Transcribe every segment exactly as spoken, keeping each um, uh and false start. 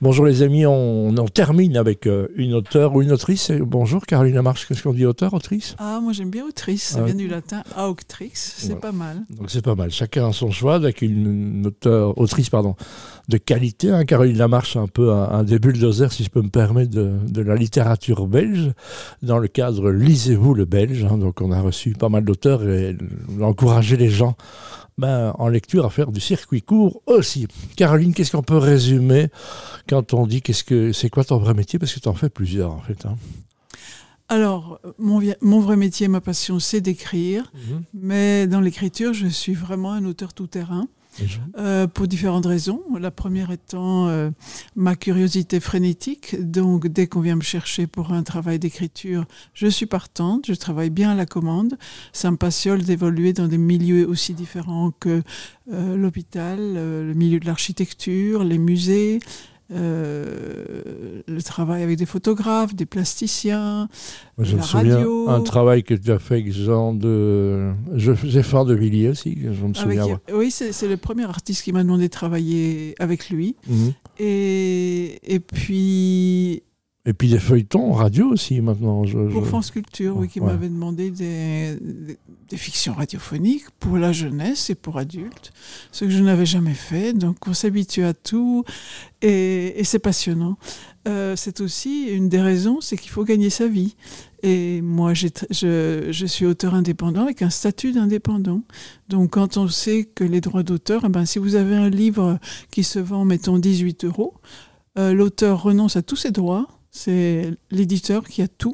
Bonjour les amis, on, on termine avec euh, une auteure ou une autrice. Bonjour Caroline Lamarche, qu'est-ce qu'on dit, auteur, autrice? Ah, moi j'aime bien autrice, ça ah, vient du latin auctrix, c'est voilà. Pas mal. Donc c'est pas mal, chacun a son choix, avec une, une auteure, autrice pardon, de qualité. Hein. Caroline Lamarche, un peu un, un des bulldozers, si je peux me permettre, de, de la littérature belge, dans le cadre Lisez-vous le belge. Hein. Donc on a reçu pas mal d'auteurs et encourager les gens ben, en lecture à faire du circuit court aussi. Caroline, qu'est-ce qu'on peut résumer quand on dit qu'est-ce que c'est quoi ton vrai métier, parce que tu en fais plusieurs en fait. Hein. Alors, mon, mon vrai métier, ma passion, c'est d'écrire, mmh. mais dans l'écriture, je suis vraiment un auteur tout-terrain. Euh, pour différentes raisons. La première étant euh, ma curiosité frénétique. Donc, dès qu'on vient me chercher pour un travail d'écriture, je suis partante, je travaille bien à la commande. Ça me passionne d'évoluer dans des milieux aussi différents que euh, l'hôpital, euh, le milieu de l'architecture, les musées, Euh, le travail avec des photographes, des plasticiens, Moi, je la me souviens radio. Un travail que tu as fait avec Jean de... Zéphore de Villiers aussi, je me souviens. Avec, oui, c'est, c'est le premier artiste qui m'a demandé de travailler avec lui. Mmh. Et, et puis... Et puis des feuilletons radio aussi maintenant. Je, pour je... France Culture, oui, qui ouais. m'avait demandé des, des, des fictions radiophoniques pour la jeunesse et pour adultes, ce que je n'avais jamais fait. Donc on s'habitue à tout et, et c'est passionnant. Euh, c'est aussi une des raisons, c'est qu'il faut gagner sa vie. Et moi, j'ai, je, je suis auteur indépendant avec un statut d'indépendant. Donc quand on sait que les droits d'auteur, eh ben, si vous avez un livre qui se vend, mettons, dix-huit euros, euh, l'auteur renonce à tous ses droits. C'est l'éditeur qui a tout.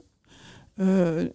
Euh,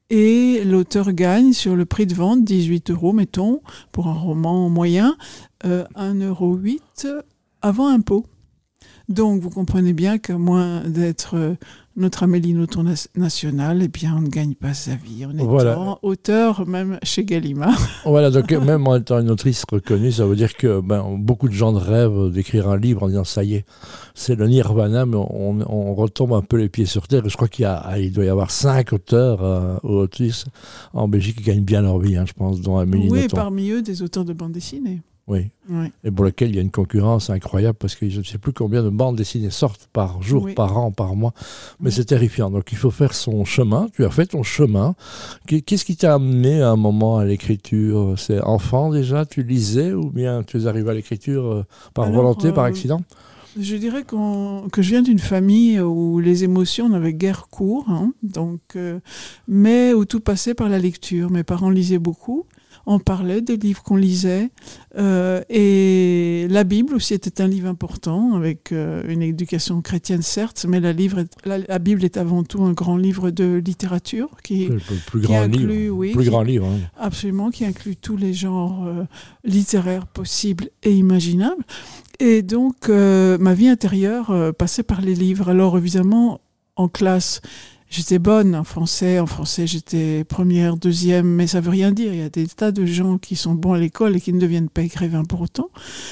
et l'auteur gagne sur le prix de vente, dix-huit euros, mettons, pour un roman moyen, euh, un euro huit avant impôt. Donc, vous comprenez bien qu'à moins d'être euh, notre Amélie Nothomb nationale, eh bien, on ne gagne pas sa vie. On est voilà. auteur, même chez Gallimard. Voilà, donc même en étant une autrice reconnue, ça veut dire que ben, beaucoup de gens rêvent d'écrire un livre en disant ça y est, c'est le nirvana, mais on, on retombe un peu les pieds sur terre. Je crois qu'il y a, il doit y avoir cinq auteurs euh, ou autrices en Belgique qui gagnent bien leur vie, hein, je pense, dont Amélie Oui, Nothomb. Et parmi eux, des auteurs de bande dessinée. Oui. oui, et pour lequel il y a une concurrence incroyable parce que je ne sais plus combien de bandes dessinées sortent par jour, oui. par an, par mois, mais oui. c'est terrifiant. Donc il faut faire son chemin. Tu as fait ton chemin. Qu'est-ce qui t'a amené à un moment à l'écriture? C'est enfant déjà, tu lisais ou bien tu es arrivé à l'écriture par Alors, volonté, euh, par accident? Je dirais qu'on, que je viens d'une famille où les émotions n'avaient guère cours, hein, donc, euh, mais où tout passait par la lecture. Mes parents lisaient beaucoup. On parlait des livres qu'on lisait euh, et la Bible aussi était un livre important avec euh, une éducation chrétienne certes, mais la, livre est, la, la Bible est avant tout un grand livre de littérature qui, le plus qui grand inclut, livre, oui, plus qui, grand livre, hein. Absolument, qui inclut tous les genres euh, littéraires possibles et imaginables. Et donc euh, ma vie intérieure euh, passait par les livres. Alors évidemment en classe, j'étais bonne en français. En français, j'étais première, deuxième, mais ça veut rien dire. Il y a des tas de gens qui sont bons à l'école et qui ne deviennent pas écrivains pour autant.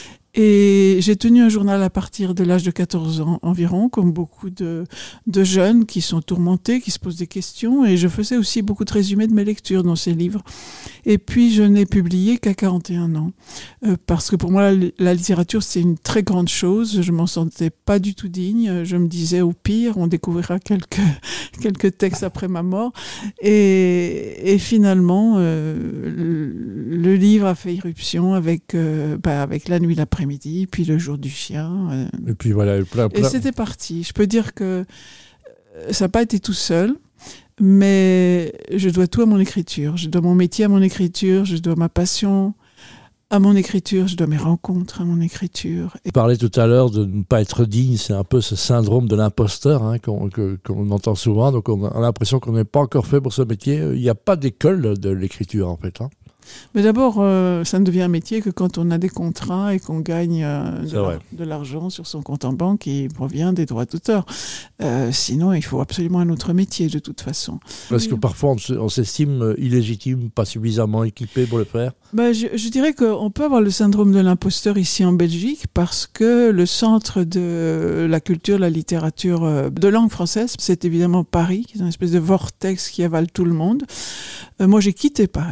Et j'ai tenu un journal à partir de l'âge de quatorze ans environ, comme beaucoup de, de jeunes qui sont tourmentés, qui se posent des questions. Et je faisais aussi beaucoup de résumés de mes lectures dans ces livres. Et puis, je n'ai publié qu'à quarante et un ans. Euh, parce que pour moi, la, la littérature, c'est une très grande chose. Je m'en sentais pas du tout digne. Je me disais, au pire, on découvrira quelques, quelques textes après ma mort. Et, et finalement, euh, le, le livre a fait irruption avec, euh, bah, avec La nuit, l'après midi, puis Le jour du chien. Euh. Et puis voilà, plein, plein. Et c'était parti. Je peux dire que ça n'a pas été tout seul, mais je dois tout à mon écriture. Je dois mon métier à mon écriture, je dois ma passion à mon écriture, je dois mes rencontres à mon écriture. Tu parlais tout à l'heure de ne pas être digne, c'est un peu ce syndrome de l'imposteur hein, qu'on, que, qu'on entend souvent, donc on a l'impression qu'on n'est pas encore fait pour ce métier. Il n'y a pas d'école de l'écriture en fait. Hein. Mais d'abord, euh, ça ne devient un métier que quand on a des contrats et qu'on gagne euh, de, la, de l'argent sur son compte en banque qui provient des droits d'auteur. Euh, sinon, il faut absolument un autre métier de toute façon. Parce que parfois, on, on s'estime illégitime, pas suffisamment équipé pour le faire. Ben, je, je dirais qu'on peut avoir le syndrome de l'imposteur ici en Belgique parce que le centre de la culture, la littérature de langue française, c'est évidemment Paris, qui est une espèce de vortex qui avale tout le monde. Euh, moi, j'ai quitté Paris.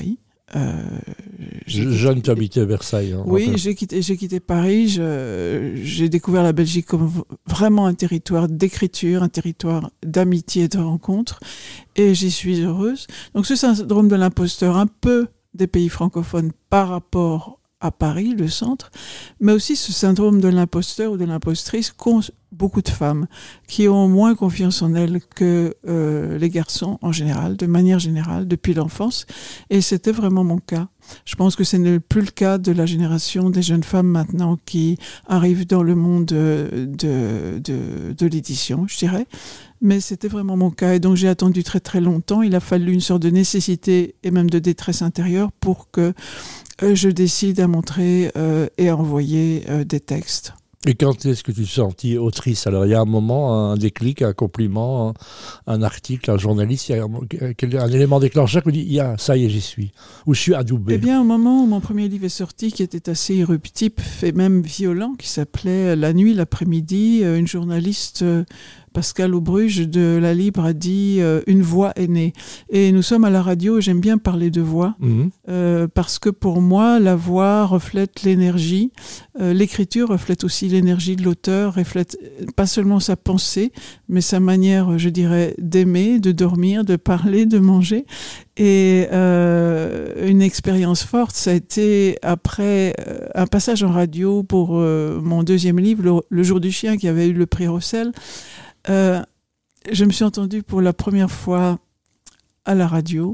Euh, Jeune, tu habitais Versailles. Hein, oui, j'ai quitté, j'ai quitté Paris. Je, j'ai découvert la Belgique comme vraiment un territoire d'écriture, un territoire d'amitié et de rencontres. Et j'y suis heureuse. Donc ce syndrome de l'imposteur, un peu des pays francophones par rapport à Paris, le centre, mais aussi ce syndrome de l'imposteur ou de l'impostrice qu'ont beaucoup de femmes qui ont moins confiance en elles que euh, les garçons en général, de manière générale, depuis l'enfance. Et c'était vraiment mon cas. Je pense que ce n'est plus le cas de la génération des jeunes femmes maintenant qui arrivent dans le monde de, de, de, de l'édition, je dirais. Mais c'était vraiment mon cas. Et donc j'ai attendu très très longtemps. Il a fallu une sorte de nécessité et même de détresse intérieure pour que euh, je décide à montrer euh, et à envoyer euh, des textes. Et quand est-ce que tu te sentis autrice? Alors, il y a un moment, un déclic, un compliment, un, un article, un journaliste, il y a un, un élément déclencheur qui dit, il y a, ça y est, j'y suis. Ou je suis adoubé. Eh bien, au moment où mon premier livre est sorti, qui était assez éruptif et même violent, qui s'appelait La nuit, l'après-midi, une journaliste, Pascal Aubruge de La Libre, a dit euh, « Une voix est née ». Et nous sommes à la radio et j'aime bien parler de voix mmh. euh, parce que pour moi, la voix reflète l'énergie. Euh, l'écriture reflète aussi l'énergie de l'auteur, reflète pas seulement sa pensée, mais sa manière, je dirais, d'aimer, de dormir, de parler, de manger. Et euh, une expérience forte, ça a été après euh, un passage en radio pour euh, mon deuxième livre, le, le Jour du chien, qui avait eu le prix Rossel. Euh, je me suis entendue pour la première fois à la radio.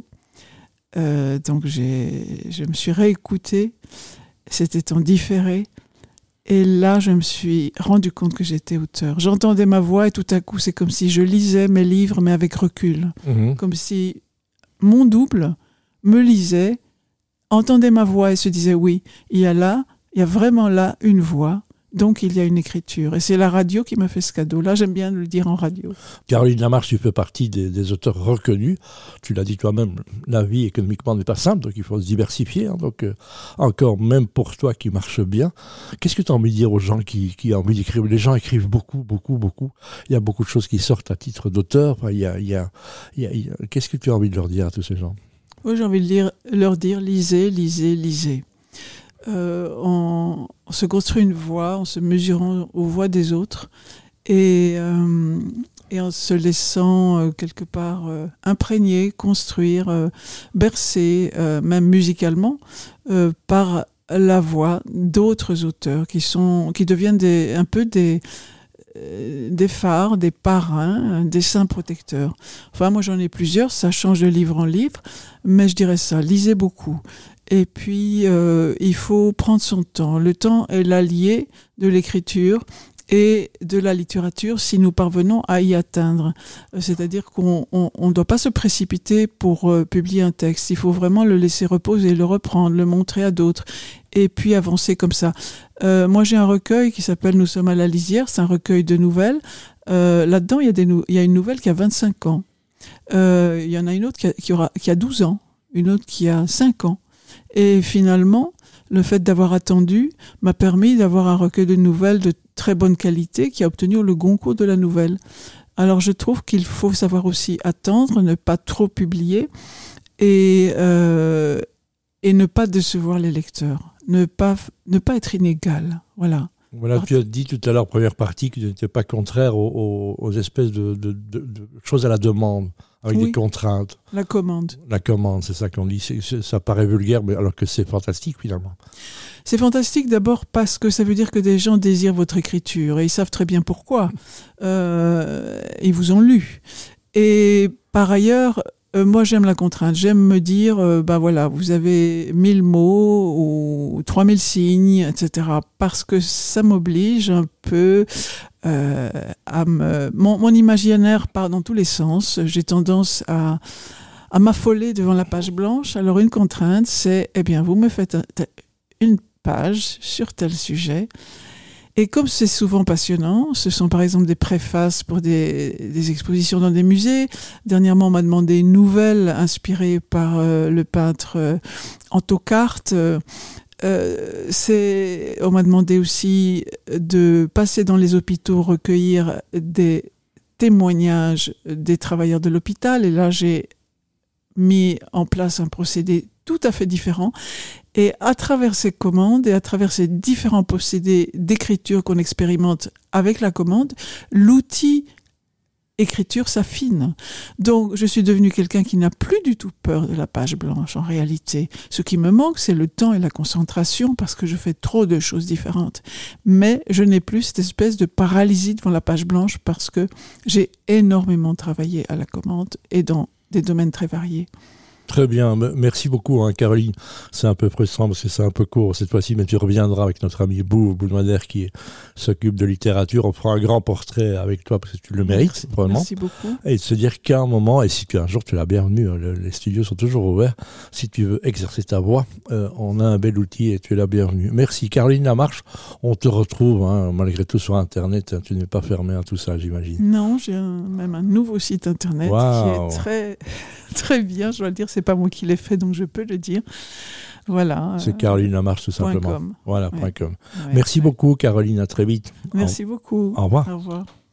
Euh, donc j'ai, je me suis réécoutée. C'était en différé. Et là, je me suis rendu compte que j'étais auteur. J'entendais ma voix et tout à coup, c'est comme si je lisais mes livres, mais avec recul. Mmh. Comme si mon double me lisait, entendait ma voix et se disait oui, il y a là, il y a vraiment là une voix. Donc, il y a une écriture. Et c'est la radio qui m'a fait ce cadeau-là. J'aime bien le dire en radio. Caroline Lamarche, tu fais partie des, des auteurs reconnus. Tu l'as dit toi-même, la vie économiquement n'est pas simple, donc il faut se diversifier. Hein, donc, euh, encore, même pour toi qui marche bien, qu'est-ce que tu as envie de dire aux gens qui, qui ont envie d'écrire? Les gens écrivent beaucoup, beaucoup, beaucoup. Il y a beaucoup de choses qui sortent à titre d'auteur. Enfin, il y a, il y a, il y a, il y a... Qu'est-ce que tu as envie de leur dire à tous ces gens? Moi, j'ai envie de dire, leur dire, lisez, lisez, lisez. Euh, on, on se construit une voix en se mesurant aux voix des autres et, euh, et en se laissant euh, quelque part euh, imprégner, construire, euh, bercer, euh, même musicalement, euh, par la voix d'autres auteurs qui, sont, qui deviennent des, un peu des, euh, des phares, des parrains, des saints protecteurs. Enfin, moi j'en ai plusieurs, ça change de livre en livre, mais je dirais ça, lisez beaucoup. Et puis, euh, il faut prendre son temps. Le temps est l'allié de l'écriture et de la littérature si nous parvenons à y atteindre. C'est-à-dire qu'on ne doit pas se précipiter pour euh, publier un texte. Il faut vraiment le laisser reposer, le reprendre, le montrer à d'autres et puis avancer comme ça. Euh, moi, j'ai un recueil qui s'appelle « Nous sommes à la lisière ». C'est un recueil de nouvelles. Euh, là-dedans, il y a des nou- il y a une nouvelle qui a vingt-cinq ans. Euh, il y en a une autre qui a, qui aura, qui a douze ans, une autre qui a cinq ans. Et finalement, le fait d'avoir attendu m'a permis d'avoir un recueil de nouvelles de très bonne qualité qui a obtenu le Goncourt de la nouvelle. Alors je trouve qu'il faut savoir aussi attendre, ne pas trop publier et, euh, et ne pas décevoir les lecteurs, ne pas, ne pas être inégal. Voilà. Voilà, tu as dit tout à l'heure, première partie, que tu n'étais pas contraire aux, aux, aux espèces de, de, de, de choses à la demande, avec oui, des contraintes. La commande. La commande, c'est ça qu'on dit. C'est, c'est, ça paraît vulgaire, mais alors que c'est fantastique finalement. C'est fantastique d'abord parce que ça veut dire que des gens désirent votre écriture et ils savent très bien pourquoi. Euh, ils vous ont lu. Et par ailleurs, Euh, moi, j'aime la contrainte. J'aime me dire, euh, ben voilà, vous avez mille mots ou trois mille signes, et cetera. Parce que ça m'oblige un peu euh, à me... Mon, mon imaginaire part dans tous les sens. J'ai tendance à, à m'affoler devant la page blanche. Alors, une contrainte, c'est, eh bien, vous me faites une page sur tel sujet. Et comme c'est souvent passionnant, ce sont par exemple des préfaces pour des, des expositions dans des musées. Dernièrement, on m'a demandé une nouvelle inspirée par euh, le peintre euh, Antocarte. Euh, c'est, on m'a demandé aussi de passer dans les hôpitaux, recueillir des témoignages des travailleurs de l'hôpital. Et là, j'ai mis en place un procédé tout à fait différents. Et à travers ces commandes et à travers ces différents procédés d'écriture qu'on expérimente avec la commande, l'outil écriture s'affine. Donc, je suis devenue quelqu'un qui n'a plus du tout peur de la page blanche, en réalité. Ce qui me manque, c'est le temps et la concentration, parce que je fais trop de choses différentes. Mais je n'ai plus cette espèce de paralysie devant la page blanche, parce que j'ai énormément travaillé à la commande et dans des domaines très variés. Très bien, merci beaucoup hein, Caroline. C'est un peu frustrant parce que c'est un peu court cette fois-ci, mais tu reviendras avec notre ami Bou Boulmader qui s'occupe de littérature. On fera un grand portrait avec toi parce que tu le mérites, merci, probablement. Merci beaucoup. Et de se dire qu'à un moment, et si tu un jour tu es la bienvenue, hein, le, les studios sont toujours ouverts, si tu veux exercer ta voix, euh, on a un bel outil et tu es la bienvenue. Merci Caroline Lamarche, on te retrouve hein, malgré tout sur Internet, hein, tu n'es pas fermée à tout ça j'imagine. Non, j'ai un, même un nouveau site Internet wow. qui est très, très bien, je dois le dire. C'est pas moi qui l'ai fait, donc je peux le dire. Voilà. C'est euh, Caroline Lamarche, tout simplement. Com. Voilà, ouais. .com. Ouais, Merci ouais. beaucoup, Caroline. À très vite. Merci Au... beaucoup. Au revoir. Au revoir.